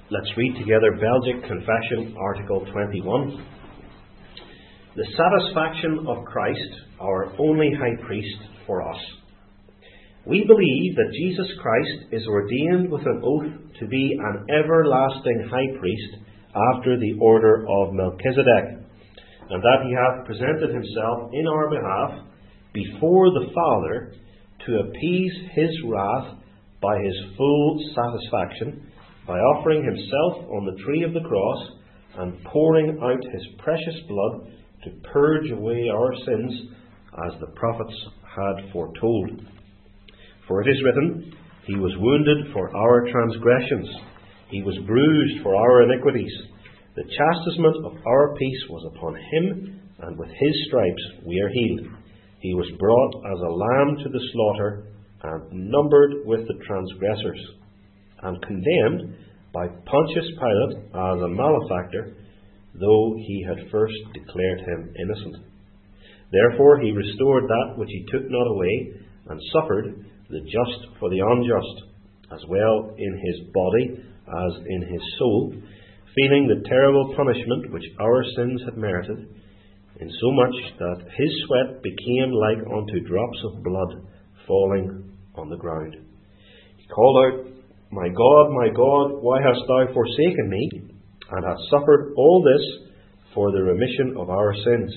Let's read together Belgic Confession, Article 21. The satisfaction of Christ, our only high priest for us. We believe that Jesus Christ is ordained with an oath to be an everlasting high priest after the order of Melchizedek, and that he hath presented himself in our behalf before the Father to appease his wrath by his full satisfaction, by offering himself on the tree of the cross and pouring out his precious blood to purge away our sins, as the prophets had foretold. For it is written, He was wounded for our transgressions, He was bruised for our iniquities. The chastisement of our peace was upon Him, and with His stripes we are healed. He was brought as a lamb to the slaughter, and numbered with the transgressors, and condemned by Pontius Pilate as a malefactor, though he had first declared him innocent. Therefore he restored that which he took not away, and suffered the just for the unjust, as well in his body as in his soul, feeling the terrible punishment which our sins had merited, insomuch that his sweat became like unto drops of blood falling on the ground. He called out, my God, why hast thou forsaken me? And hath suffered all this for the remission of our sins.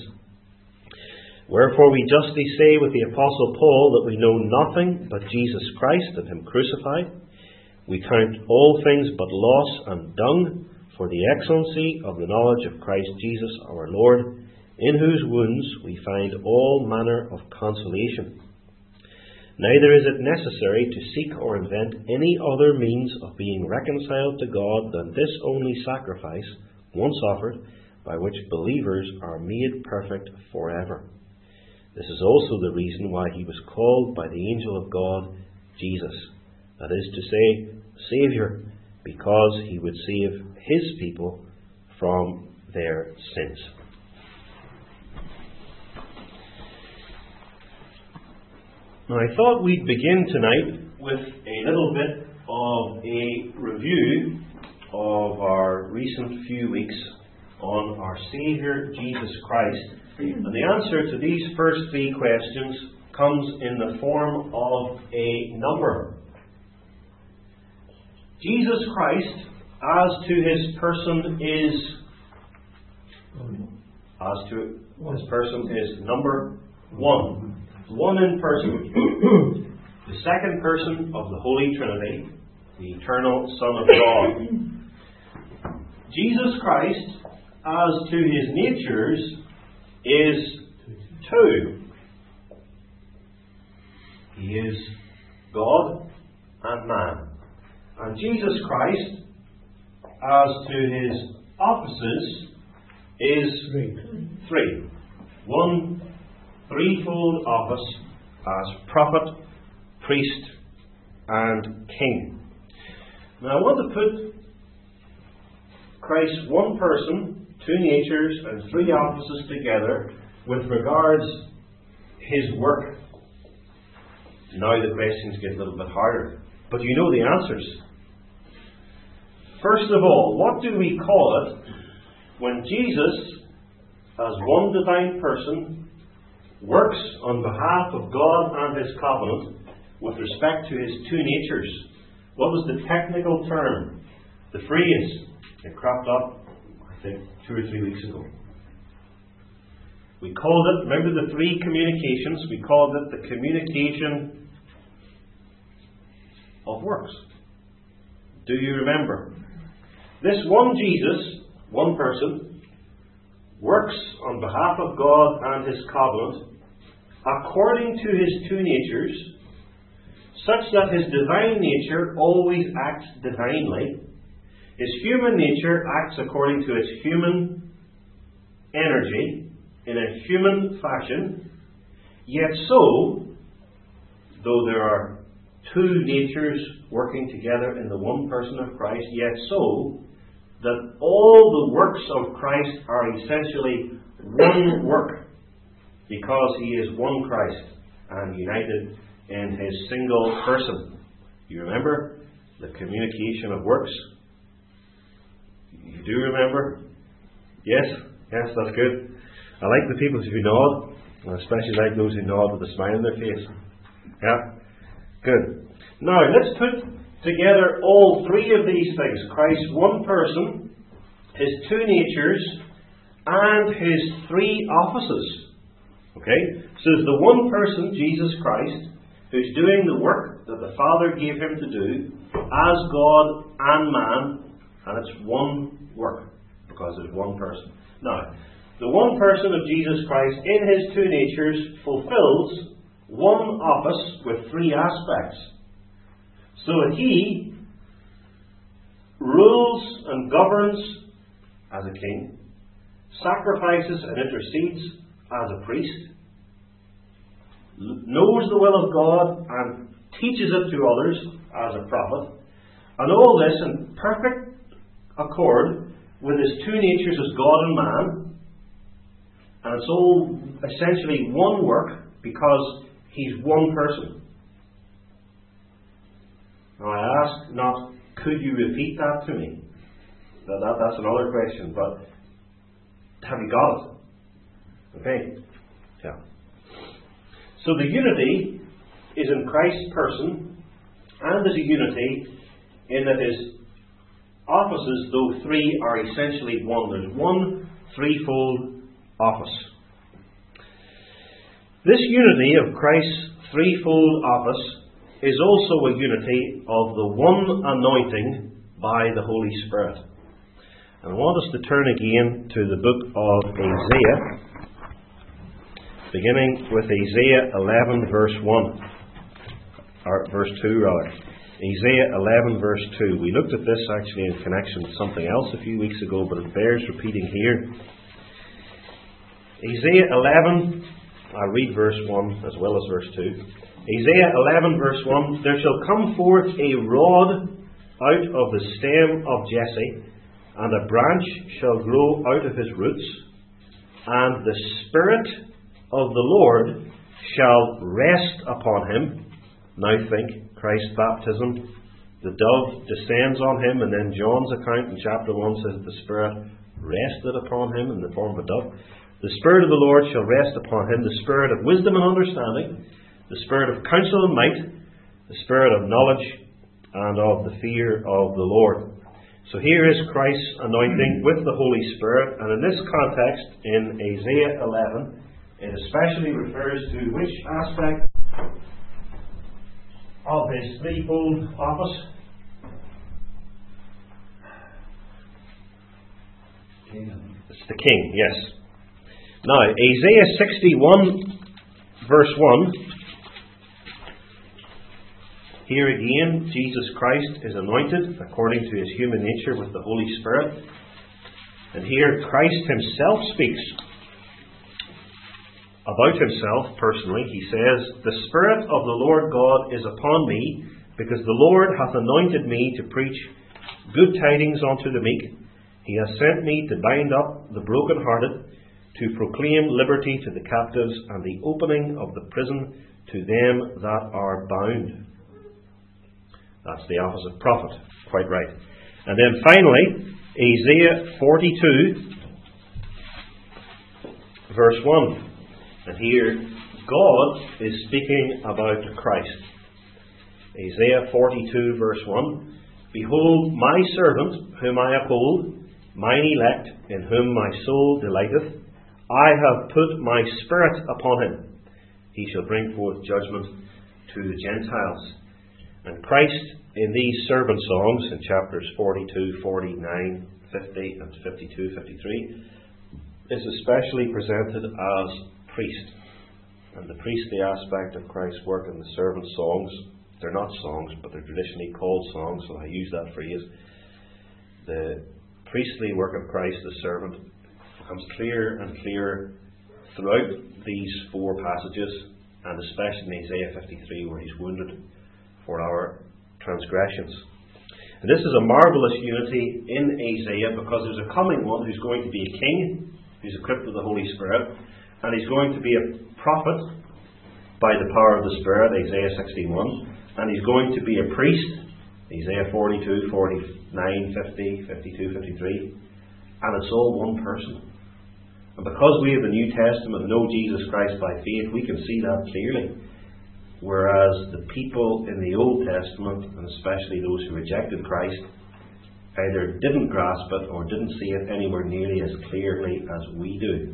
Wherefore we justly say with the Apostle Paul that we know nothing but Jesus Christ and Him crucified. We count all things but loss and dung for the excellency of the knowledge of Christ Jesus our Lord, in whose wounds we find all manner of consolation. Neither is it necessary to seek or invent any other means of being reconciled to God than this only sacrifice, once offered, by which believers are made perfect forever. This is also the reason why He was called by the angel of God Jesus, that is to say, Saviour, because He would save His people from their sins. Now, I thought we'd begin tonight with a little bit of a review of our recent few weeks on our Saviour Jesus Christ. And the answer to these first three questions comes in the form of a number. Jesus Christ, as to His person, is number one. One in person, the second person of the Holy Trinity, the eternal Son of God. Jesus Christ, as to His natures, is two. He is God and man. And Jesus Christ, as to His offices, is three. One threefold office as prophet, priest, and king. Now I want to put Christ's one person, two natures, and three offices together with regards His work. Now the questions get a little bit harder, but you know the answers. First of all, what do we call it when Jesus, as one divine person, works on behalf of God and His covenant with respect to His two natures? What was the technical term? The phrase. It cropped up, I think, 2 or 3 weeks ago. We called it, remember the three communications? We called it the communication of works. Do you remember? This one Jesus, one person, works on behalf of God and His covenant according to His two natures, such that His divine nature always acts divinely. His human nature acts according to its human energy, in a human fashion. Yet so, though there are two natures working together in the one person of Christ, yet so, that all the works of Christ are essentially one work, because He is one Christ and united in His single person. You remember the communication of works? remember? Yes? Yes, that's good. I like the people who nod. I especially like those who nod with a smile on their face. Yeah? Good. Now, let's put together all three of these things. Christ's one person, His two natures, and His three offices. Okay? So there's the one person, Jesus Christ, who's doing the work that the Father gave Him to do as God and man, and it's one work, because there's one person. Now, the one person of Jesus Christ in His two natures fulfills one office with three aspects. So that He rules and governs as a king, sacrifices and intercedes as a priest, knows the will of God and teaches it to others as a prophet, and all this in perfect accord with His two natures as God and man. And it's all essentially one work because He's one person. Now I ask not, could you repeat that to me? That's another question, but have you got it? Okay. Yeah. So the unity is in Christ's person, and there's a unity in that His offices, though three, are essentially one. There's one threefold office. This unity of Christ's threefold office is also a unity of the one anointing by the Holy Spirit. And I want us to turn again to the book of Isaiah, beginning with Isaiah 11 verse 1, or verse 2 rather. Isaiah 11 verse 2. We looked at this actually in connection with something else a few weeks ago, but it bears repeating here. Isaiah 11, I'll read verse 1 as well as verse 2. Isaiah 11 verse 1. There shall come forth a rod out of the stem of Jesse, and a branch shall grow out of his roots, and the Spirit of the Lord shall rest upon him. Now think, Christ's baptism, the dove descends on him, and then John's account in chapter 1 says the Spirit rested upon him in the form of a dove. The Spirit of the Lord shall rest upon him, the Spirit of wisdom and understanding, the Spirit of counsel and might, the Spirit of knowledge and of the fear of the Lord. So here is Christ's anointing with the Holy Spirit, and in this context, in Isaiah 11, it especially refers to which aspect of His threefold office? It's the King, yes. Now, Isaiah 61 verse 1. Here again, Jesus Christ is anointed according to His human nature with the Holy Spirit. And here Christ Himself speaks about Himself personally. He says, "The Spirit of the Lord God is upon me, because the Lord hath anointed me to preach good tidings unto the meek. He hath sent me to bind up the brokenhearted, to proclaim liberty to the captives, and the opening of the prison to them that are bound." That's the office of prophet. Quite right. And then finally, Isaiah 42, verse 1. And here, God is speaking about Christ. Isaiah 42, verse 1. "Behold, my servant, whom I uphold, mine elect, in whom my soul delighteth. I have put my Spirit upon him. He shall bring forth judgment to the Gentiles." And Christ, in these servant songs, in chapters 42, 49, 50, and 52, 53, is especially presented as priest. And the priestly aspect of Christ's work in the servant songs, they're not songs, but they're traditionally called songs, so I use that phrase. The priestly work of Christ as servant becomes clearer and clearer throughout these four passages, and especially in Isaiah 53, where He's wounded for our transgressions. And this is a marvellous unity in Isaiah, because there's a coming one who's going to be a king, who's equipped with the Holy Spirit, and he's going to be a prophet by the power of the Spirit, Isaiah 61, and he's going to be a priest, Isaiah 42, 49, 50, 52, 53, And it's all one person. And because we have the New Testament and know Jesus Christ by faith, we can see that clearly. Whereas the people in the Old Testament, and especially those who rejected Christ, either didn't grasp it or didn't see it anywhere nearly as clearly as we do.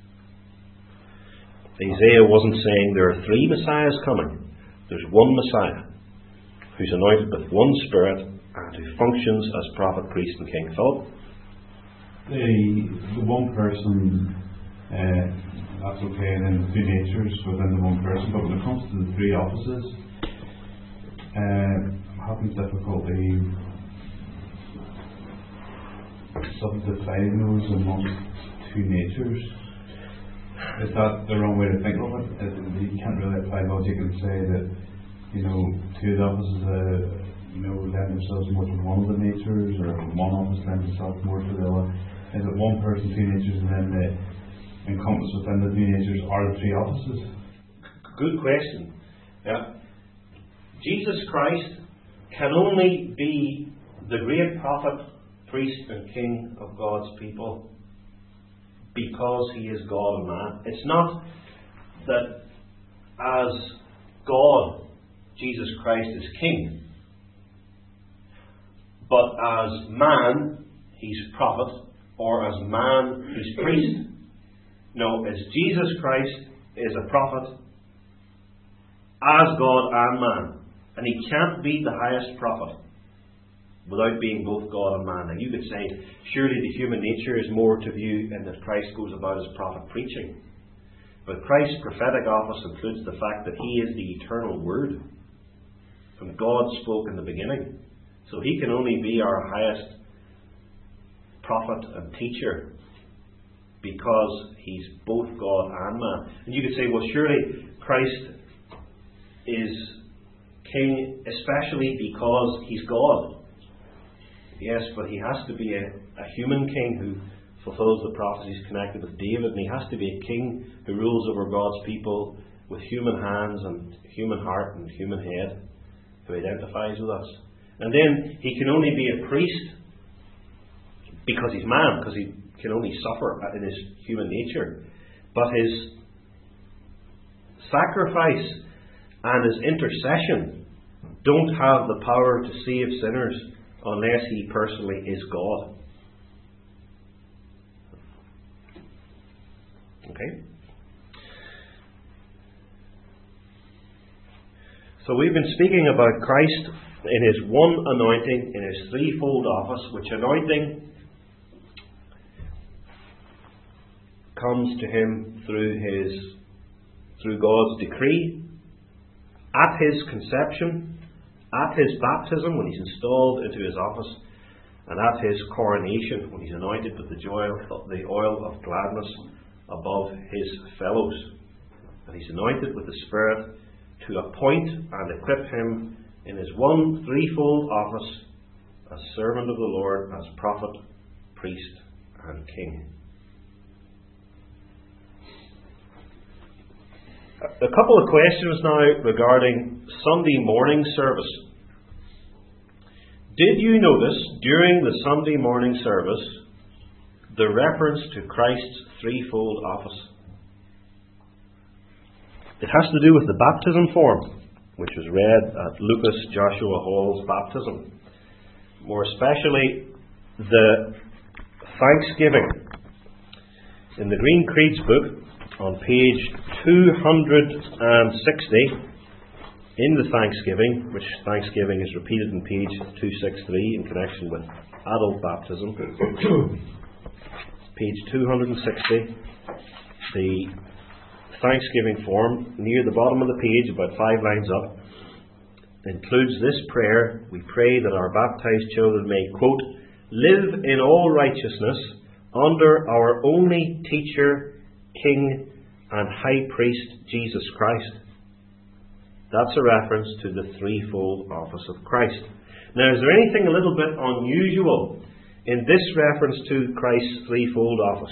Isaiah wasn't saying there are three Messiahs coming. There's one Messiah who's anointed with one Spirit and who functions as prophet, priest and king. Philip? The one person, that's okay, and then the two natures within the one person, but when it comes to the three offices, I'm having difficulty subdividing those amongst two natures. Is that the wrong way to think of it? You can't really apply logic and say that, two of the offices lend themselves more to one of the natures, or one office lends itself more to the other. Is it one person, two natures, and then the encompassed within the two natures are the three offices? Good question. Yeah. Jesus Christ can only be the great prophet, priest and king of God's people because he is God and man. It's not that as God, Jesus Christ is king, but as man, he's prophet, or as man, he's priest. No, as Jesus Christ is a prophet, as God and man. And he can't be the highest prophet without being both God and man. And you could say, surely the human nature is more to view in that Christ goes about as prophet preaching. But Christ's prophetic office includes the fact that he is the eternal Word. From God spoke in the beginning. So he can only be our highest prophet and teacher because he's both God and man. And you could say, well, surely Christ is king especially because he's God. Yes, but he has to be a human king who fulfills the prophecies connected with David, and he has to be a king who rules over God's people with human hands and human heart and human head, who identifies with us. And then he can only be a priest because he's man, because he can only suffer in his human nature. But his sacrifice and his intercession don't have the power to save sinners unless he personally is God. Okay? So we've been speaking about Christ in his one anointing, in his threefold office, which anointing comes to him through God's decree, at his conception, at his baptism when he's installed into his office, and at his coronation when he's anointed with the oil of gladness above his fellows. And he's anointed with the Spirit to appoint and equip him in his one threefold office as servant of the Lord, as prophet, priest, and king. A couple of questions now regarding Sunday morning service. Did you notice during the Sunday morning service the reference to Christ's threefold office? It has to do with the baptism form, which was read at Lucas Joshua Hall's baptism. More especially, the thanksgiving. In the Green Creeds book, on page 260, in the Thanksgiving, which Thanksgiving is repeated in page 263 in connection with adult baptism, page 260, the Thanksgiving form, near the bottom of the page, about 5 lines up, includes this prayer. We pray that our baptized children may, quote, live in all righteousness under our only teacher, King and High Priest, Jesus Christ. That's a reference to the threefold office of Christ. Now, is there anything a little bit unusual in this reference to Christ's threefold office?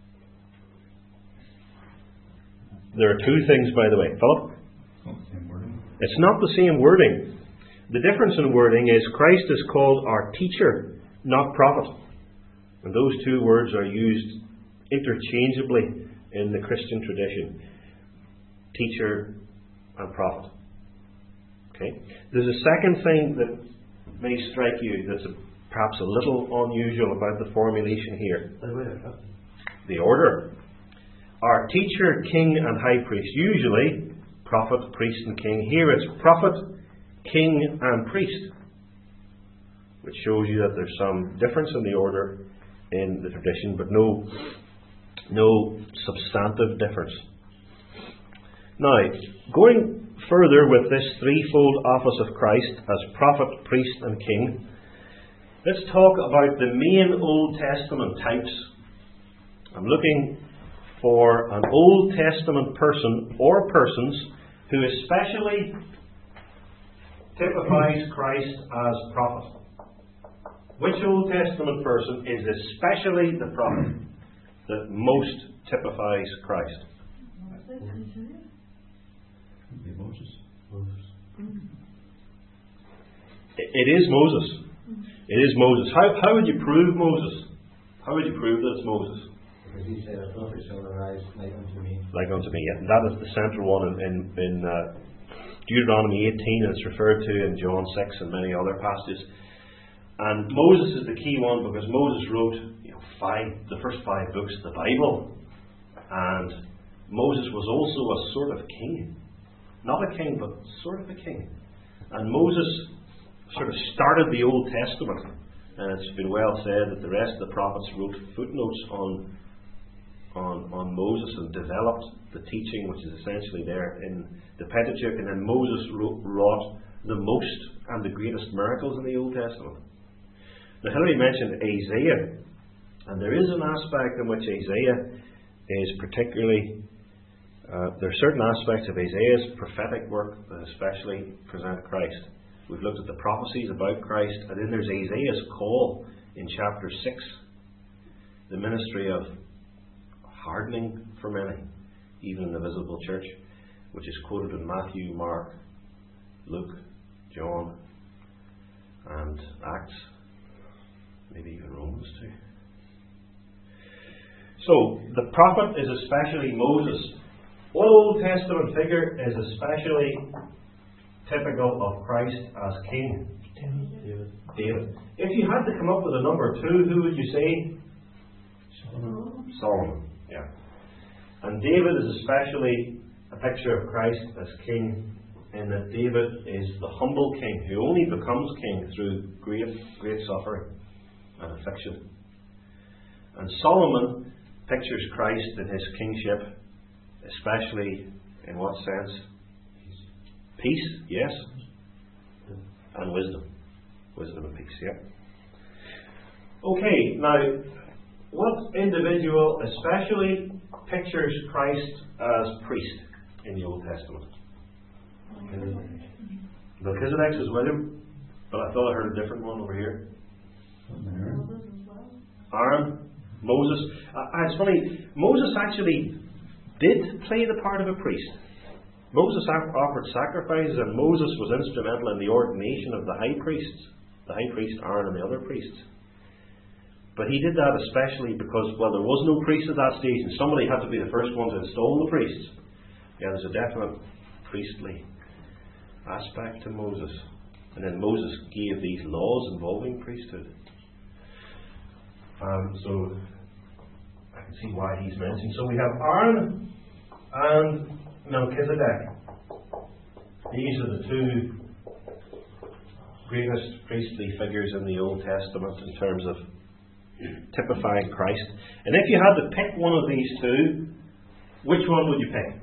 There are two things, by the way. Philip? It's not the same wording. The difference in wording is Christ is called our teacher, not prophet. And those two words are used interchangeably in the Christian tradition. Teacher and prophet. Okay? There's a second thing that may strike you that's perhaps a little unusual about the formulation here. The order. Our teacher, king and high priest. Usually, prophet, priest and king. Here it's prophet, king and priest. Which shows you that there's some difference in the order in the tradition, but no substantive difference. Now, going further with this threefold office of Christ as prophet, priest and king, let's talk about the main Old Testament types. I'm looking for an Old Testament person or persons who especially typifies Christ as prophet. Which Old Testament person is especially the prophet that most typifies Christ? It is Moses. It is Moses. How would you prove Moses? How would you prove that it's Moses? Because he said, "A prophet shall arise like unto me." Like unto me. Yeah. That is the central one in Deuteronomy 18, and it's referred to in John 6 and many other passages. And Moses is the key one because Moses wrote the first 5 books of the Bible. And Moses was also a sort of king. Not a king, but sort of a king. And Moses sort of started the Old Testament. And it's been well said that the rest of the prophets wrote footnotes on Moses and developed the teaching which is essentially there in the Pentateuch. And then Moses wrought the most and the greatest miracles in the Old Testament. Now, Hilary mentioned Isaiah, and there is an aspect in which Isaiah is particularly, there are certain aspects of Isaiah's prophetic work that especially present Christ. We've looked at the prophecies about Christ, and then there's Isaiah's call in chapter 6, the ministry of hardening for many, even in the visible church, which is quoted in Matthew, Mark, Luke, John, and Acts. Maybe even Romans too. So, the prophet is especially Moses. What Old Testament figure is especially typical of Christ as king? David. If you had to come up with a number 2, who would you say? Solomon. Yeah. And David is especially a picture of Christ as king, in that David is the humble king who only becomes king through great suffering and affliction. And Solomon pictures Christ in his kingship, especially in what sense? Peace, yes. And wisdom. Wisdom and peace, yeah. Okay, now, what individual especially pictures Christ as priest in the Old Testament? Melchizedek is with him, but I thought I heard a different one over here. Aaron, Moses. It's funny, Moses actually did play the part of a priest. Moses offered sacrifices, and Moses was instrumental in the ordination of the high priests, the high priest Aaron and the other priests. But he did that especially because, well, there was no priest at that stage, and somebody had to be the first one to install the priests. Yeah, there's a definite priestly aspect to Moses. And then Moses gave these laws involving priesthood. So I can see why he's mentioned. So we have Aaron and Melchizedek. These are the 2 greatest priestly figures in the Old Testament in terms of typifying Christ. And if you had to pick one of these 2, which one would you pick?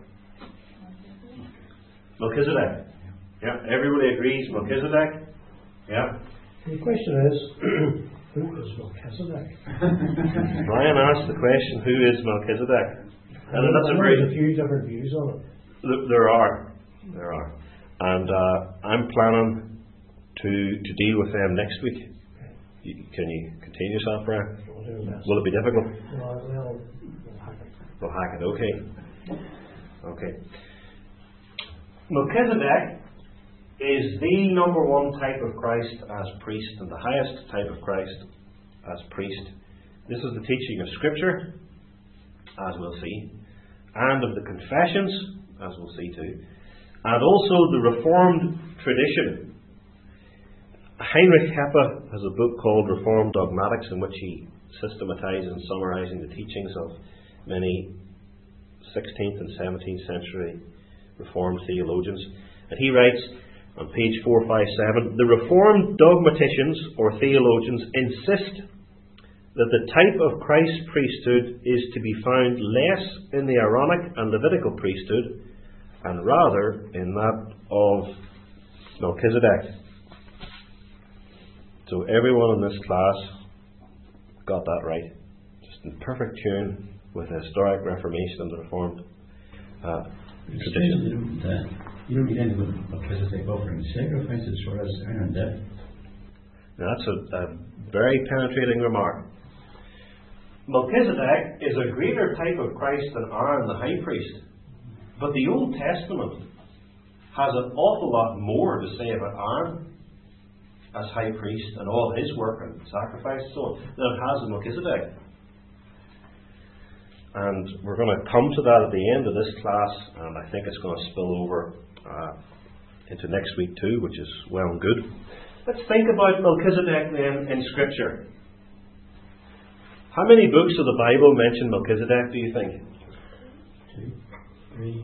Melchizedek. Yeah, everybody agrees Melchizedek. Yeah. The question is, who is Melchizedek? Brian asked the question, who is Melchizedek? And that's there's a few different views on it. There are. And I'm planning to deal with them next week. Can you contain yourself, Brian? Will it be difficult? Well, we'll hack it. Okay. Melchizedek is the number 1 type of Christ as priest, and the highest type of Christ as priest This is the teaching of Scripture, as we'll see, and of the confessions, as we'll see too, and also the Reformed tradition. Heinrich Heppe has a book called Reformed Dogmatics, in which he systematizes and summarizing the teachings of many 16th and 17th century Reformed theologians. And he writes on page 457, the Reformed dogmaticians or theologians insist that the type of Christ's priesthood is to be found less in the Aaronic and Levitical priesthood and rather in that of Melchizedek. So everyone in this class got that right. Just in perfect tune with the historic Reformation and the Reformed tradition. You don't need any of Melchizedek offering sacrifices for us and death. Now that's a very penetrating remark. Melchizedek is a greater type of Christ than Aaron the high priest. But the Old Testament has an awful lot more to say about Aaron as high priest and all his work and sacrifice and so on than it has of Melchizedek. And we're going to come to that at the end of this class, and I think it's going to spill over into next week too, which is well and good. Let's think about Melchizedek then in Scripture. How many books of the Bible mention Melchizedek, do you think? 2, 3.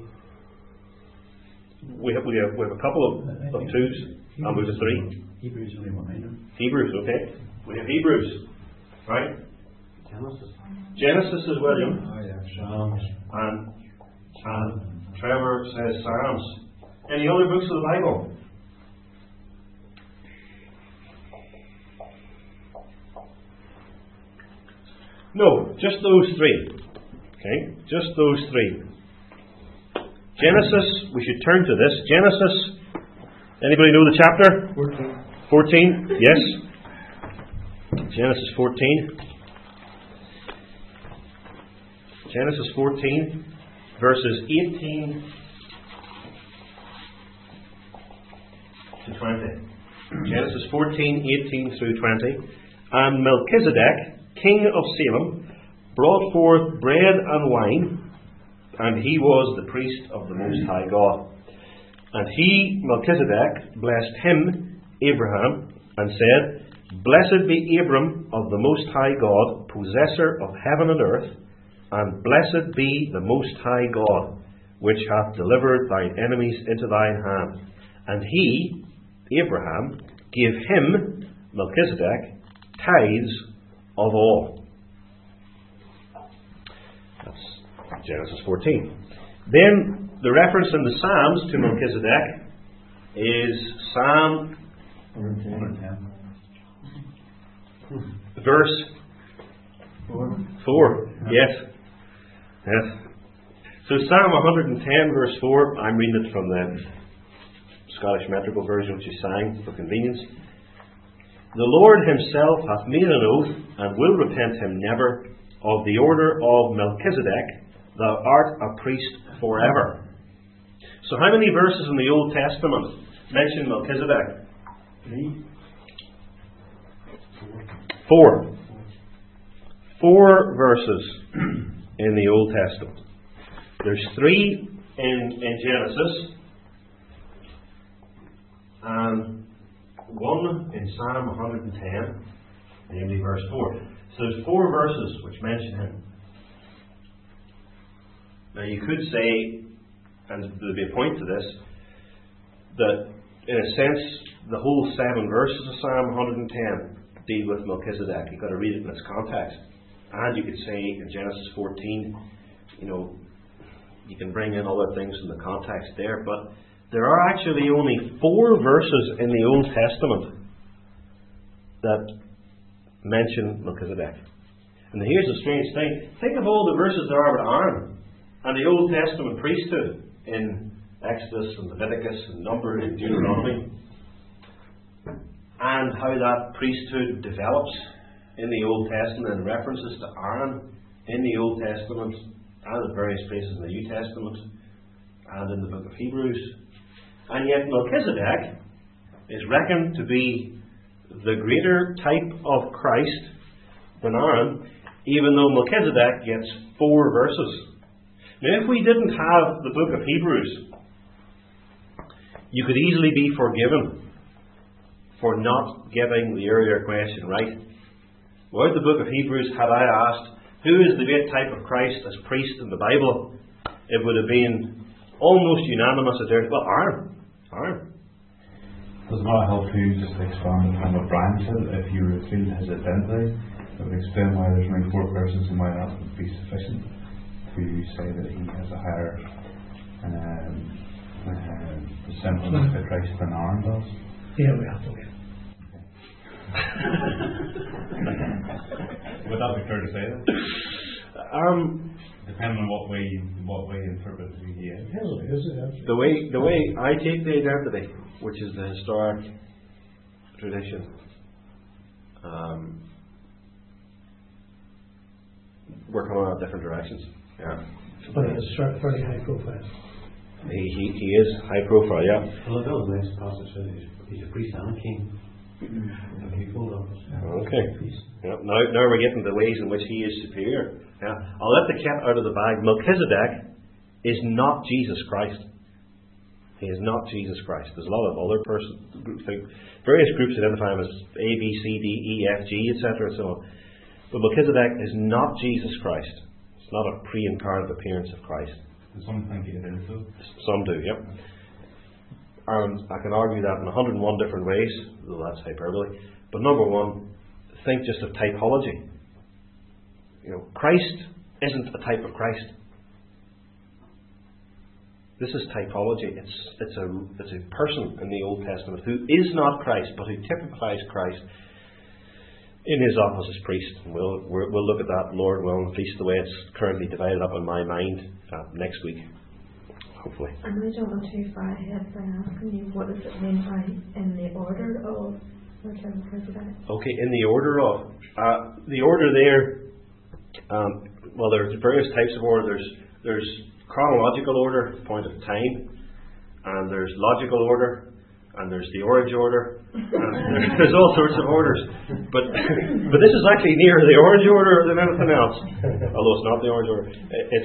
We have a couple of twos, and we have a 3. Hebrews only one, I know. Hebrews, okay. We have Hebrews, right? Genesis is William. Oh, yeah, Psalms. And Trevor says Psalms. Any other books of the Bible? No, just those 3. Okay, just those 3. Genesis, we should turn to this. Genesis, anybody know the chapter? 14, yes. Genesis 14. Genesis 14, verses 18 to 20. Genesis 14, 18 through 20. And Melchizedek, king of Salem, brought forth bread and wine, and he was the priest of the Most High God. And he, Melchizedek, blessed him, Abraham, and said, Blessed be Abram of the Most High God, possessor of heaven and earth, and blessed be the Most High God, which hath delivered thine enemies into thine hand. And he, Abraham, gave him, Melchizedek, tithes of all. That's Genesis 14. Then the reference in the Psalms to Melchizedek is Psalm 110. verse 4. Yes. So Psalm 110 verse 4, I'm reading it from the Scottish Metrical Version, which is sang for convenience. The Lord himself hath made an oath, and will repent him never, of the order of Melchizedek, thou art a priest forever. So how many verses in the Old Testament mention Melchizedek? 3. 4. 4 verses in the Old Testament. There's 3 in Genesis, and 1 in Psalm 110, namely verse 4. So there's 4 verses which mention him. Now you could say, and there'll be a point to this, that in a sense the whole 7 verses of Psalm 110 deal with Melchizedek. You've got to read it in its context. And you could say in Genesis 14, you can bring in other things in the context there, but there are actually only 4 verses in the Old Testament that mention Melchizedek. And here's the strange thing. Think of all the verses there are about Aaron and the Old Testament priesthood in Exodus and Leviticus and Numbers and Deuteronomy, and how that priesthood develops in the Old Testament, and references to Aaron in the Old Testament and in various places in the New Testament and in the book of Hebrews. And yet Melchizedek is reckoned to be the greater type of Christ than Aaron, even though Melchizedek gets 4 verses. Now, if we didn't have the book of Hebrews, you could easily be forgiven for not getting the earlier question right. Without the book of Hebrews, had I asked, who is the great type of Christ as priest in the Bible, it would have been almost unanimous that there's, well, Aaron. Does not help you just expand upon what Brian said. If you reveal his identity, it would explain why there's only 4 persons and why that would be sufficient to say that he has a higher resemblance to Christ than Aaron does. Yeah, we have to wait. Would that be fair to say that? Depending on what way you interpret who he is. The way I take the identity, which is the historic tradition, we're coming out of different directions. Yeah. But it's fairly high profile. He is high profile, yeah. Well, that was the next passage said he's a priest and a king. Okay. Yeah. Now we're getting the ways in which he is superior. Yeah. I'll let the cat out of the bag. Melchizedek is not Jesus Christ. He is not Jesus Christ. There's a lot of other various groups identify him as A, B, C, D, E, F, G, etc. and so on. But Melchizedek is not Jesus Christ. It's not a pre-incarnate appearance of Christ. Some think it is so. Some do, yep. And I can argue that in 101 different ways, though that's hyperbole. But number one, think just of typology. Christ isn't a type of Christ. This is typology. It's a person in the Old Testament who is not Christ, but who typifies Christ in his office as priest. We'll look at that, Lord willing, at least the way it's currently divided up in my mind next week, hopefully. And I don't go too far ahead by asking you, what does it mean by in the order of Melchizedek? Okay, in the order of the order there. Well, there's various types of order. There's chronological order, point of time, and there's logical order, and there's the orange order, and there's all sorts of orders. But this is actually nearer the orange order than anything else. Although it's not the orange order.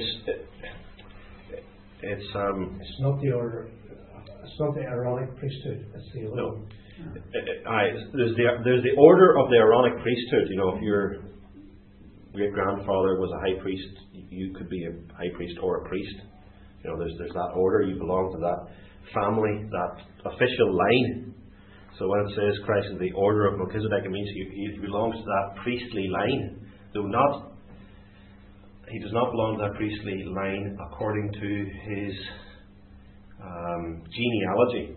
It's not the order. It's not the Aaronic priesthood. It's the order. No. There's the order of the Aaronic priesthood. If your great grandfather was a high priest, you could be a high priest or a priest. There's that order. You belong to that family, that official line. So when it says Christ is the order of Melchizedek, it means he belongs to that priestly line. He does not belong to that priestly line according to his genealogy.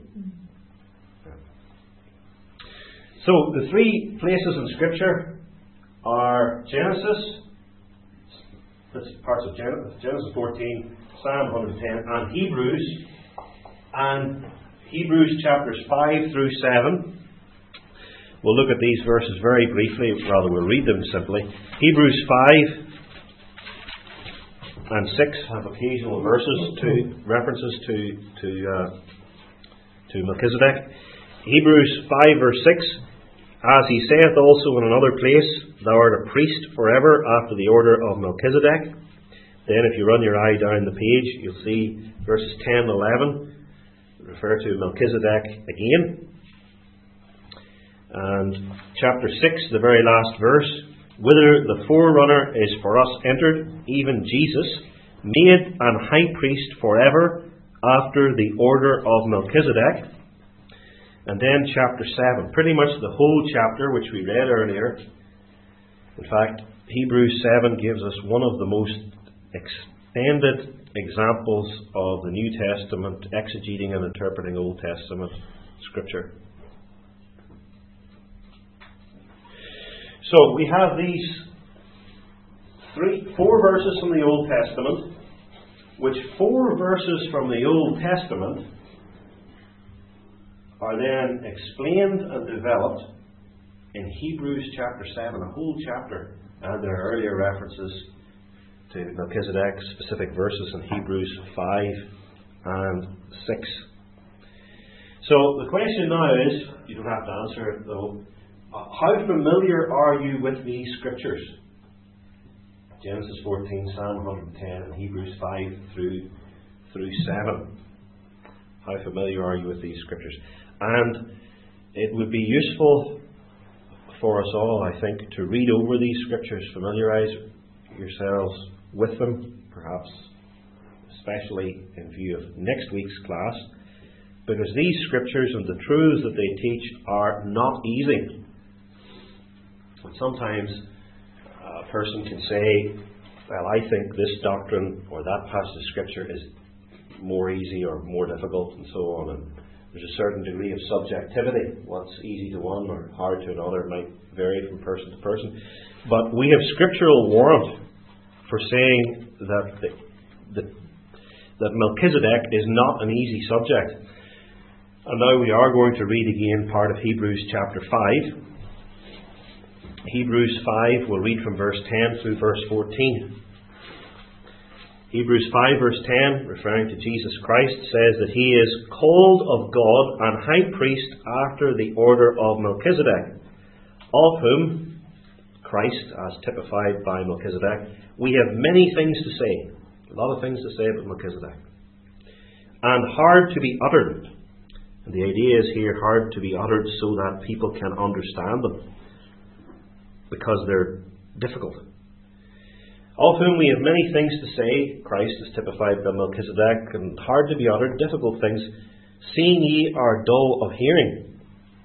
So the 3 places in Scripture are Genesis, that's parts of Genesis 14, Psalm 110, and Hebrews. And Hebrews chapters 5 through 7. We'll look at these verses very briefly, rather we'll read them simply. Hebrews 5 and 6 have occasional references to Melchizedek. Hebrews 5 verse 6, as he saith also in another place, thou art a priest forever after the order of Melchizedek. Then if you run your eye down the page, you'll see verses 10 and 11 refer to Melchizedek again. And chapter 6, the very last verse, whither the forerunner is for us entered, even Jesus, made an high priest forever after the order of Melchizedek. And then chapter 7, pretty much the whole chapter which we read earlier. In fact, Hebrews 7 gives us one of the most extended examples of the New Testament exegeting and interpreting Old Testament Scripture. So we have these 4 verses from the Old Testament, which 4 verses from the Old Testament are then explained and developed in Hebrews chapter 7, a whole chapter, and there are earlier references to Melchizedek, specific verses in Hebrews 5 and 6. So the question now is, you don't have to answer it though, how familiar are you with these scriptures? Genesis 14, Psalm 110, and Hebrews 5 through 7. How familiar are you with these scriptures? And it would be useful for us all, I think, to read over these scriptures, familiarise yourselves with them, perhaps especially in view of next week's class, because these scriptures and the truths that they teach are not easy. And sometimes a person can say, well, I think this doctrine or that passage of scripture is more easy or more difficult, and so on. And there's a certain degree of subjectivity. What's easy to one or hard to another might vary from person to person. But we have scriptural warrant for saying that Melchizedek is not an easy subject. And now we are going to read again part of Hebrews chapter 5. Hebrews 5, we'll read from verse 10 through verse 14. Hebrews 5 verse 10, referring to Jesus Christ, says that He is called of God and high priest after the order of Melchizedek, of whom, Christ, as typified by Melchizedek, we have many things to say. A lot of things to say about Melchizedek. And hard to be uttered. And the idea is here hard to be uttered so that people can understand them, because they're difficult. Of whom we have many things to say. Christ is typified by Melchizedek, and hard to be uttered, difficult things, seeing ye are dull of hearing.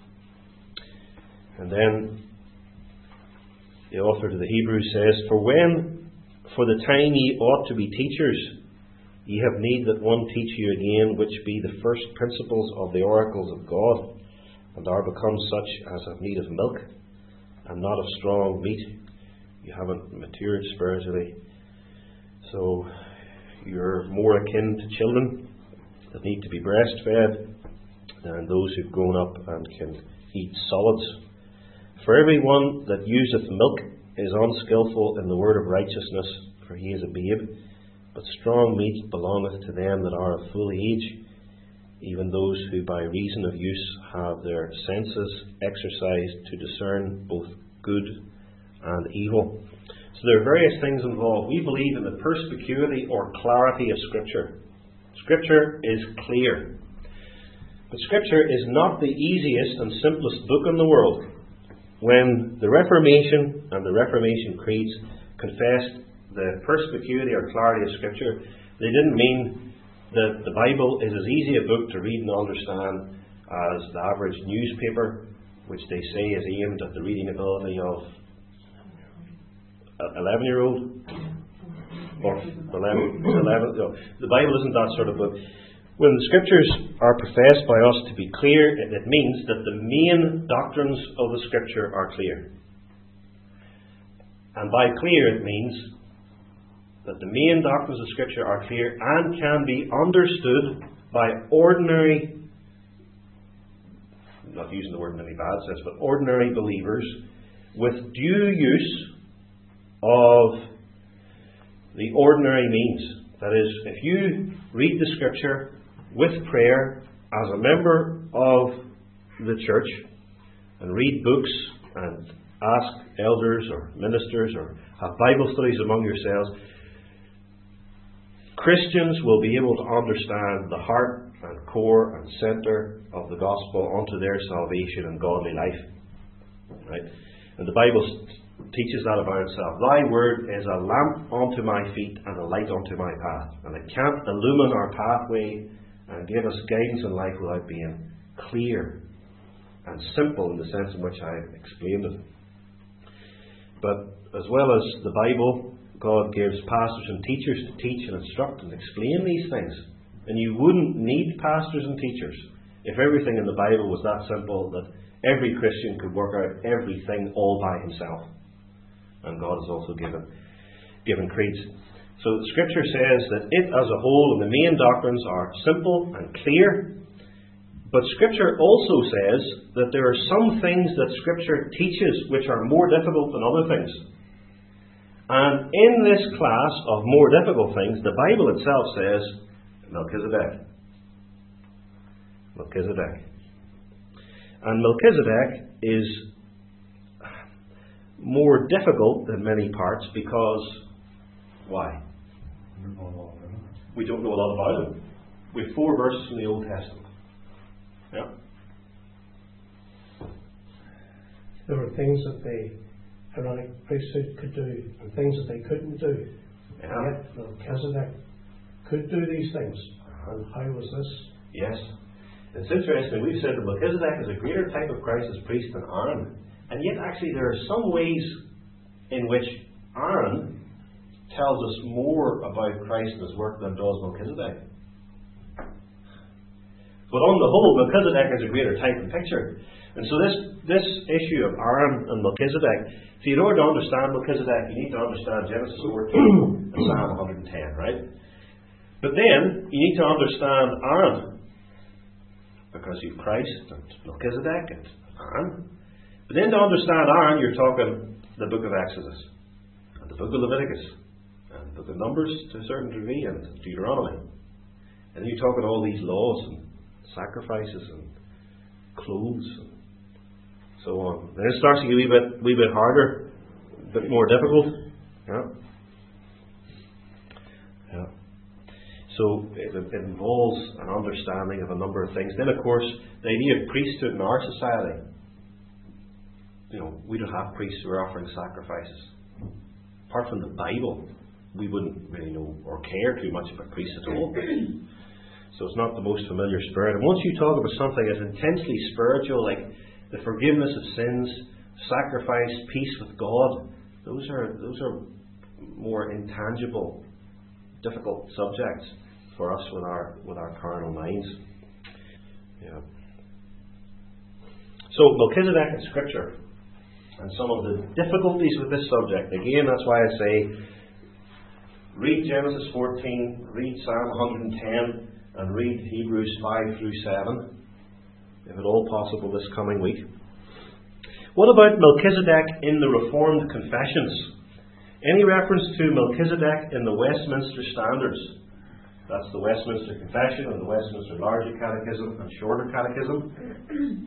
And then the author to the Hebrews says, For the time ye ought to be teachers, ye have need that one teach you again, which be the first principles of the oracles of God, and are become such as have need of milk, and not of strong meat. You haven't matured spiritually, so you're more akin to children that need to be breastfed than those who've grown up and can eat solids. For everyone that useth milk is unskillful in the word of righteousness, for he is a babe. But strong meat belongeth to them that are of full age, even those who by reason of use have their senses exercised to discern both good and evil. So there are various things involved. We believe in the perspicuity or clarity of Scripture. Scripture is clear. But Scripture is not the easiest and simplest book in the world. When the Reformation and the Reformation creeds confessed the perspicuity or clarity of Scripture, they didn't mean that the Bible is as easy a book to read and understand as the average newspaper, which they say is aimed at the reading ability of an 11-year-old. Or 11. No. The Bible isn't that sort of book. When the Scriptures are professed by us to be clear, it means that the main doctrines of the Scripture are clear. And by clear, it means that the main doctrines of Scripture are clear and can be understood by ordinary, I'm not using the word in any bad sense, but ordinary believers with due use of the ordinary means. That is, if you read the Scripture with prayer as a member of the church and read books and ask elders or ministers or have Bible studies among yourselves, Christians will be able to understand the heart and core and centre of the gospel unto their salvation and godly life. Right? And the Bible teaches that about itself. Thy word is a lamp unto my feet and a light unto my path. And it can't illumine our pathway and give us guidance in life without being clear and simple in the sense in which I explained it. But as well as the Bible, God gives pastors and teachers to teach and instruct and explain these things. And you wouldn't need pastors and teachers if everything in the Bible was that simple that every Christian could work out everything all by himself. And God has also given creeds. So the Scripture says that it as a whole and the main doctrines are simple and clear. But Scripture also says that there are some things that Scripture teaches which are more difficult than other things. And in this class of more difficult things, the Bible itself says Melchizedek. Melchizedek. And Melchizedek is more difficult in many parts because Why? I don't know a lot about it. We don't know a lot about him. We have 4 verses in the Old Testament. Yeah. There were things that the Aaronic priesthood could do and things that they couldn't do. Yeah. And yet Melchizedek could do these things. And how was this? Yes. It's interesting. We've said that Melchizedek is a greater type of Christ as priest than Aaron. And yet actually there are some ways in which Aaron tells us more about Christ and his work than does Melchizedek. But on the whole, Melchizedek is a greater type and picture. And so this issue of Aaron and Melchizedek, so in order to understand Melchizedek, you need to understand Genesis 14 and Psalm 110, right? But then, you need to understand Aaron, because you've Christ and Melchizedek and Aaron. But then to understand Aaron, you're talking the book of Exodus, and the book of Leviticus, and the book of Numbers to a certain degree, and Deuteronomy. And you're talking all these laws and sacrifices and clothes and so on. Then it starts to get a wee bit harder, a bit more difficult. Yeah. So it involves an understanding of a number of things. Then, of course, the idea of priesthood in our society. We don't have priests who are offering sacrifices. Apart from the Bible, we wouldn't really know or care too much about priests at all. So it's not the most familiar spirit. And once you talk about something as intensely spiritual, like the forgiveness of sins, sacrifice, peace with God, those are more intangible, difficult subjects for us with our carnal minds. Yeah. So Melchizedek in Scripture, and some of the difficulties with this subject. Again, that's why I say read Genesis 14, read Psalm 110, and read Hebrews 5 through 7, if at all possible this coming week. What about Melchizedek in the Reformed Confessions? Any reference to Melchizedek in the Westminster Standards? That's the Westminster Confession and the Westminster Larger Catechism and Shorter Catechism.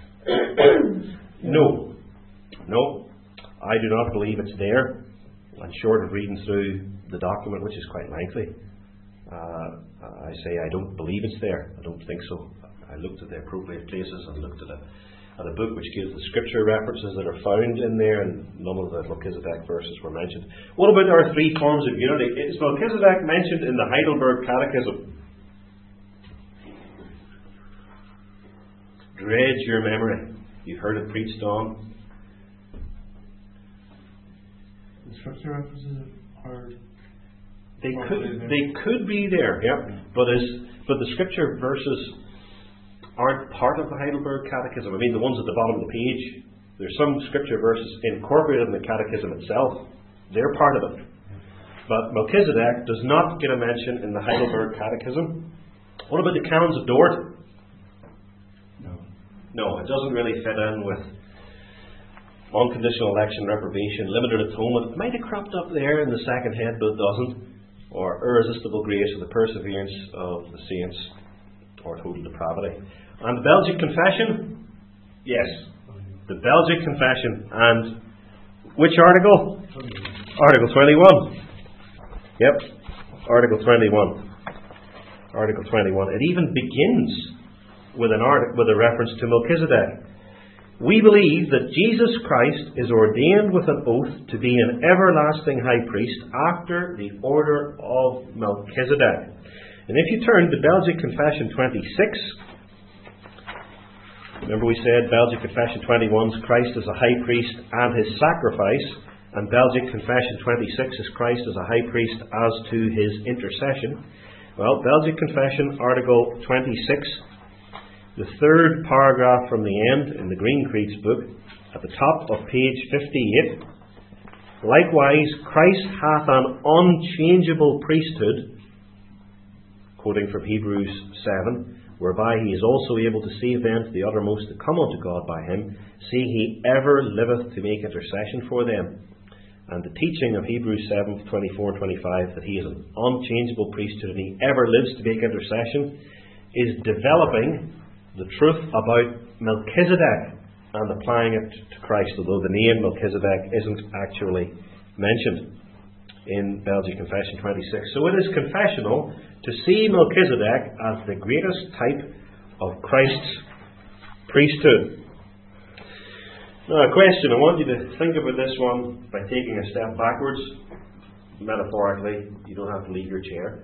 No, I do not believe it's there. I'm short of reading through the document, which is quite lengthy. I say I don't believe it's there. I don't think so. I looked at the appropriate places and looked at a book which gives the scripture references that are found in there, and none of the Melchizedek verses were mentioned. What about our 3 forms of unity? Is Melchizedek mentioned in the Heidelberg Catechism? Dredge your memory. You've heard it preached on. The scripture references are. They could be there, yeah. But the scripture verses aren't part of the Heidelberg Catechism. I mean, the ones at the bottom of the page. There's some scripture verses incorporated in the Catechism itself. They're part of it. But Melchizedek does not get a mention in the Heidelberg Catechism. What about the Canons of Dort? No, it doesn't really fit in with unconditional election, reprobation, limited atonement. It might have cropped up there in the second head, but it doesn't. Or irresistible grace or the perseverance of the saints, or total depravity. And the Belgic Confession? Yes, the Belgic Confession. And which article? Article 21. Yep, Article 21. Article 21. It even begins with a reference to Melchizedek. We believe that Jesus Christ is ordained with an oath to be an everlasting high priest after the order of Melchizedek. And if you turn to Belgic Confession 26, remember we said Belgic Confession 21 is Christ as a high priest and his sacrifice, and Belgic Confession 26 is Christ as a high priest as to his intercession. Well, Belgic Confession, Article 26, the 3rd paragraph from the end in the Green Creed's book, at the top of page 58. Likewise, Christ hath an unchangeable priesthood, quoting from Hebrews 7, whereby he is also able to save them to the uttermost that come unto God by him, seeing he ever liveth to make intercession for them. And the teaching of Hebrews 7, 24 and 25, that he is an unchangeable priesthood and he ever lives to make intercession, is developing the truth about Melchizedek and applying it to Christ, although the name Melchizedek isn't actually mentioned. in Belgic Confession 26. So it is confessional to see Melchizedek as the greatest type of Christ's priesthood. Now, a question. I want you to think about this one by taking a step backwards, metaphorically. You don't have to leave your chair.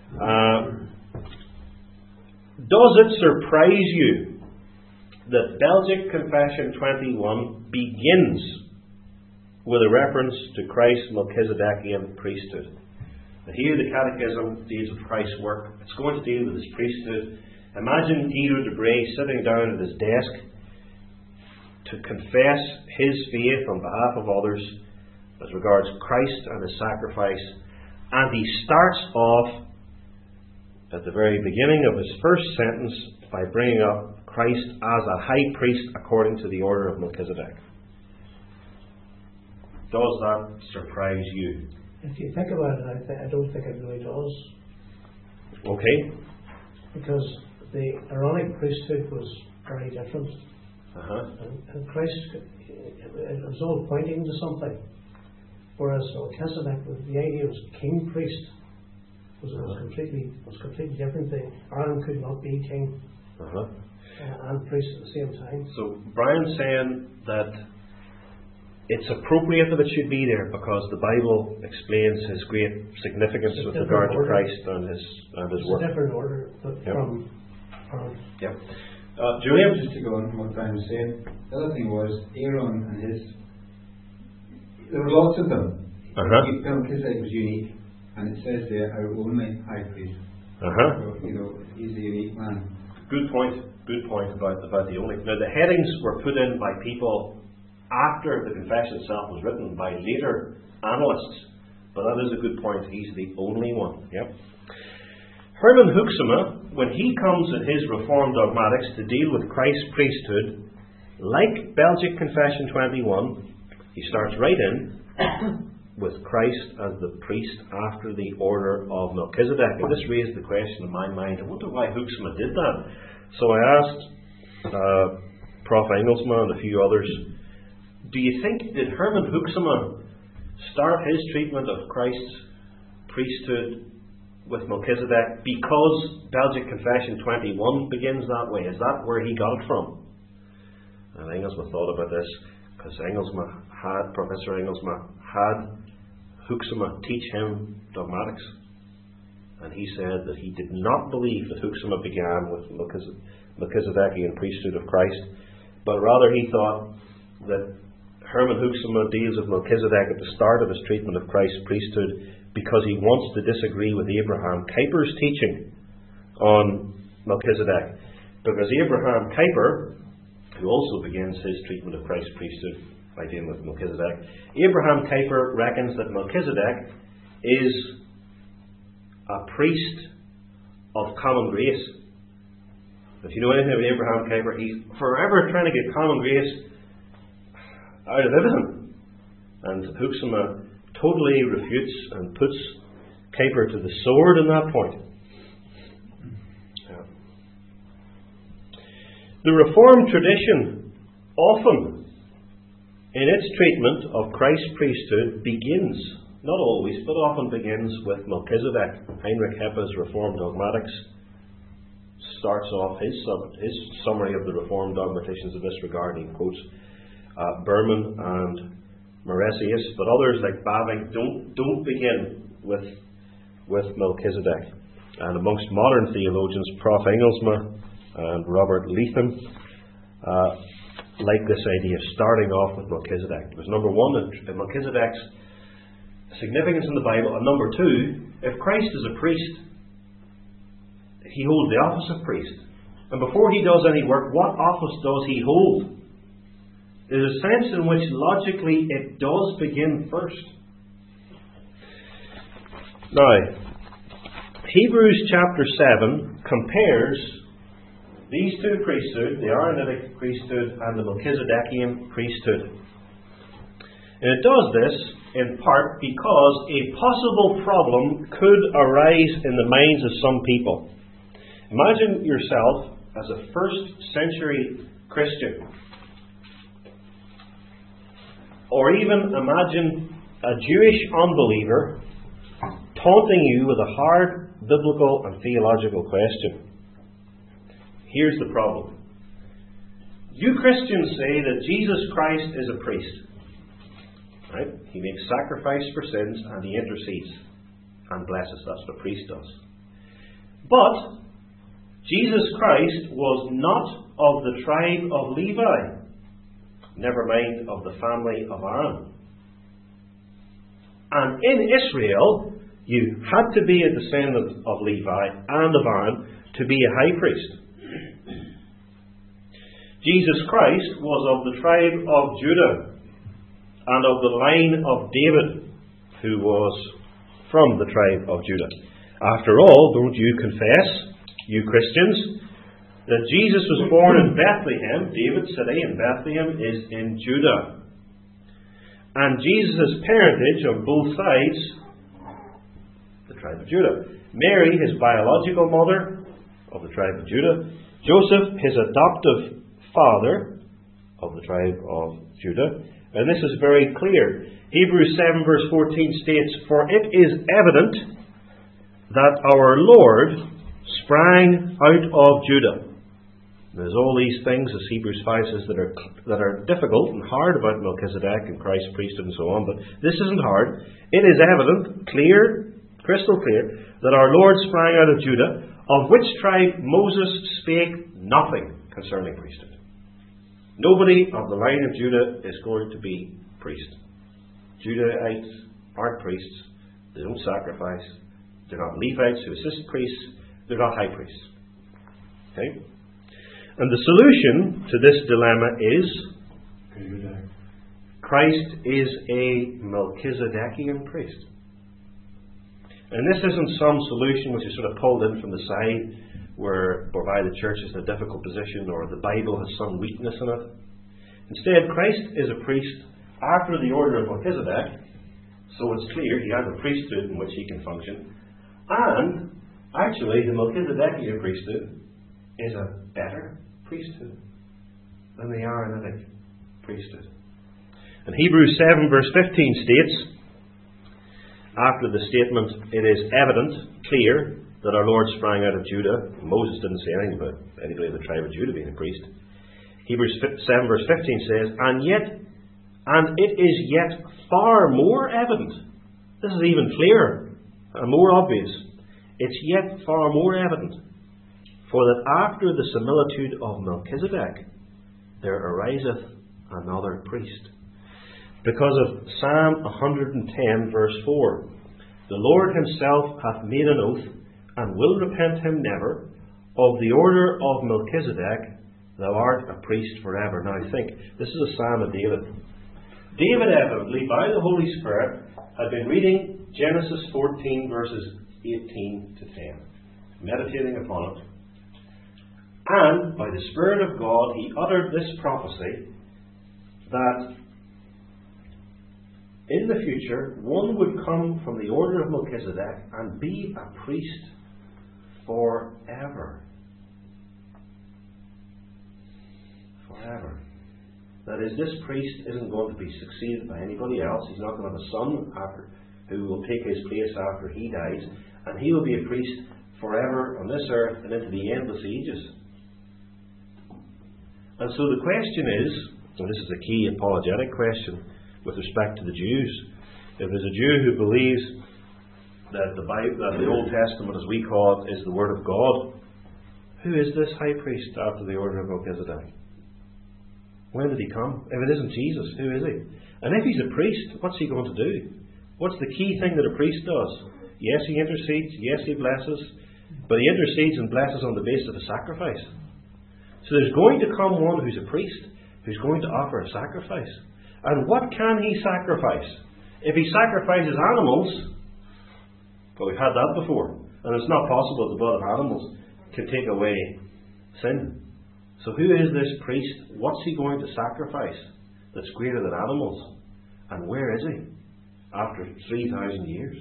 Does it surprise you that Belgic Confession 21 begins with a reference to Christ's Melchizedekian priesthood? Now, here the Catechism deals with Christ's work. It's going to deal with his priesthood. Imagine Guido de Bray sitting down at his desk to confess his faith on behalf of others as regards Christ and his sacrifice, and he starts off at the very beginning of his first sentence by bringing up Christ as a high priest according to the order of Melchizedek. Does that surprise you? If you think about it, I don't think it really does. Okay. Because the Aaronic priesthood was very different. And Christ, it was all pointing to something. Whereas Melchizedek, the idea was king priest, was completely different thing. Aaron could not be king and priest at the same time. So Brian's saying that it's appropriate that it should be there because the Bible explains his great significance with regard to Christ and his work. It's a different order from Aaron. Yep. Julian, just to go on from what Brian was saying, the other thing was Aaron and there were lots of them. Melchizedek was unique, and it says there, our only high priest. So, he's a unique man. Good point about the only. Now, the headings were put in by people after the confession itself was written, by later analysts, but that is a good point. He's the only one. Yep. Herman Hoeksema, when he comes in his Reformed Dogmatics to deal with Christ's priesthood, like Belgic Confession 21, he starts right in with Christ as the priest after the order of Melchizedek. And this raised the question in my mind, I wonder why Hoeksema did that. So I asked Prof. Engelsma and a few others, do you think, did Herman Hoeksema start his treatment of Christ's priesthood with Melchizedek because Belgic Confession 21 begins that way? Is that where he got it from? And Engelsma thought about this because Professor Engelsma had Hoeksema teach him dogmatics, and he said that he did not believe that Hoeksema began with Melchizedekian priesthood of Christ, but rather he thought that Herman Hoeksema deals with Melchizedek at the start of his treatment of Christ's priesthood because he wants to disagree with Abraham Kuyper's teaching on Melchizedek. Because Abraham Kuyper, who also begins his treatment of Christ's priesthood by dealing with Melchizedek, Abraham Kuyper reckons that Melchizedek is a priest of common grace. If you know anything about Abraham Kuyper, he's forever trying to get common grace out of everything. And Hoeksema totally refutes and puts Kuyper to the sword in that point. The Reformed tradition often, in its treatment of Christ's priesthood, begins, not always, but often begins with Melchizedek. Heinrich Heppe's Reformed Dogmatics starts off his summary of the Reformed dogmaticians in this regard. He quotes Berman and Moresius, but others like Bavinck don't begin with Melchizedek. And amongst modern theologians, Prof. Engelsma and Robert Leatham like this idea of starting off with Melchizedek. Because number one, in Melchizedek's significance in the Bible, and number two, if Christ is a priest, he holds the office of priest. And before he does any work, what office does he hold? There's a sense in which logically it does begin first. Now, Hebrews chapter 7 compares these two priesthoods, the Aaronitic priesthood and the Melchizedekian priesthood. And it does this in part because a possible problem could arise in the minds of some people. Imagine yourself as a first century Christian. Or even imagine a Jewish unbeliever taunting you with a hard biblical and theological question. Here's the problem. You Christians say that Jesus Christ is a priest. Right? He makes sacrifice for sins and he intercedes and blesses. That's what a priest does. But Jesus Christ was not of the tribe of Levi, never mind of the family of Aaron. And in Israel, you had to be a descendant of Levi and of Aaron to be a high priest. Jesus Christ was of the tribe of Judah and of the line of David, who was from the tribe of Judah. After all, don't you confess, you Christians, that Jesus was born in Bethlehem? David's city in Bethlehem is in Judah. And Jesus' parentage on both sides, the tribe of Judah. Mary, his biological mother, of the tribe of Judah. Joseph, his adoptive father, of the tribe of Judah. And this is very clear. Hebrews 7 verse 14 states, "For it is evident that our Lord sprang out of Judah." There's all these things, as Hebrews 5 says, that are difficult and hard about Melchizedek and Christ's priesthood and so on, but this isn't hard. It is evident, clear, crystal clear, that our Lord sprang out of Judah, of which tribe Moses spake nothing concerning priesthood. Nobody of the line of Judah is going to be priest. Judahites aren't priests. They don't sacrifice. They're not Levites who assist priests. They're not high priests. Okay? And the solution to this dilemma is Christ is a Melchizedekian priest. And this isn't some solution which is sort of pulled in from the side whereby the church is in a difficult position or the Bible has some weakness in it. Instead, Christ is a priest after the order of Melchizedek, so it's clear he has a priesthood in which he can function. And actually, the Melchizedekian priesthood is a better priesthood than the Aaronitic priesthood. And Hebrews 7 verse 15 states, after the statement, "It is evident, clear, that our Lord sprang out of Judah." Moses didn't say anything about anybody of the tribe of Judah being a priest. Hebrews 7 verse 15 says, And it is yet far more evident. This is even clearer and more obvious. It's yet far more evident. For that after the similitude of Melchizedek, there ariseth another priest. Because of Psalm 110 verse 4. "The Lord himself hath made an oath, and will repent him never, of the order of Melchizedek, thou art a priest forever." Now think, this is a Psalm of David. David, evidently, by the Holy Spirit, had been reading Genesis 14 verses 18 to 10, meditating upon it. And by the Spirit of God, he uttered this prophecy that in the future, one would come from the order of Melchizedek and be a priest forever. Forever. That is, this priest isn't going to be succeeded by anybody else. He's not going to have a son who will take his place after he dies. And he will be a priest forever on this earth and into the endless ages. And so the question is, and this is a key apologetic question with respect to the Jews. If there's a Jew who believes that the Old Testament, as we call it, is the Word of God, who is this high priest after the order of Melchizedek? When did he come? If it isn't Jesus, who is he? And if he's a priest, what's he going to do? What's the key thing that a priest does? Yes, he intercedes. Yes, he blesses. But he intercedes and blesses on the basis of a sacrifice. So there's going to come one who's a priest, who's going to offer a sacrifice. And what can he sacrifice? If he sacrifices animals, well, we've had that before, and it's not possible that the blood of animals can take away sin. So who is this priest? What's he going to sacrifice that's greater than animals? And where is he after 3,000 years?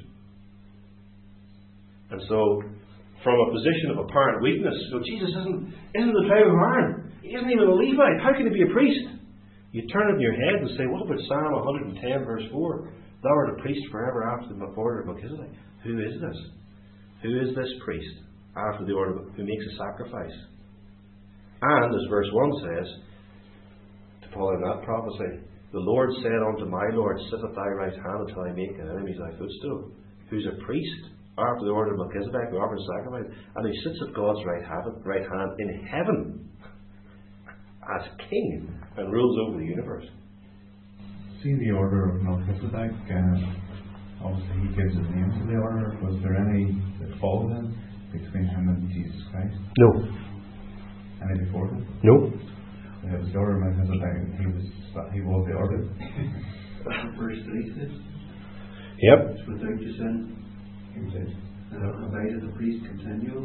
And so, from a position of apparent weakness, so Jesus isn't the tribe of Aaron. He isn't even a Levite. How can he be a priest? You turn it in your head and say, what about Psalm 110 verse 4? Thou art a priest forever after the order of Melchizedek. Who is this? Who is this priest after the order who makes a sacrifice? And, as verse 1 says, to follow in that prophecy, the Lord said unto my Lord, sit at thy right hand until I make thine enemies thy footstool. Who's a priest after the order of Melchizedek, who offers a sacrifice, and who sits at God's right hand in heaven as king and rules over the universe. See the order of Melchizedek, obviously he gives his name to the order. Was there any that followed him between him and Jesus Christ? No. Any before him? No. It was the order of Melchizedek, and he was the order. Verse 3 says, Yep. it's without your sin. He was it. Provided the priest continual.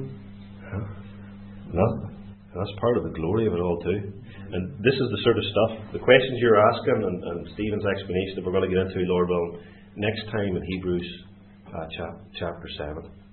That's part of the glory of it all too. And this is the sort of stuff, the questions you're asking and Stephen's explanation that we're going to get into, Lord willing, next time in Hebrews chapter 7.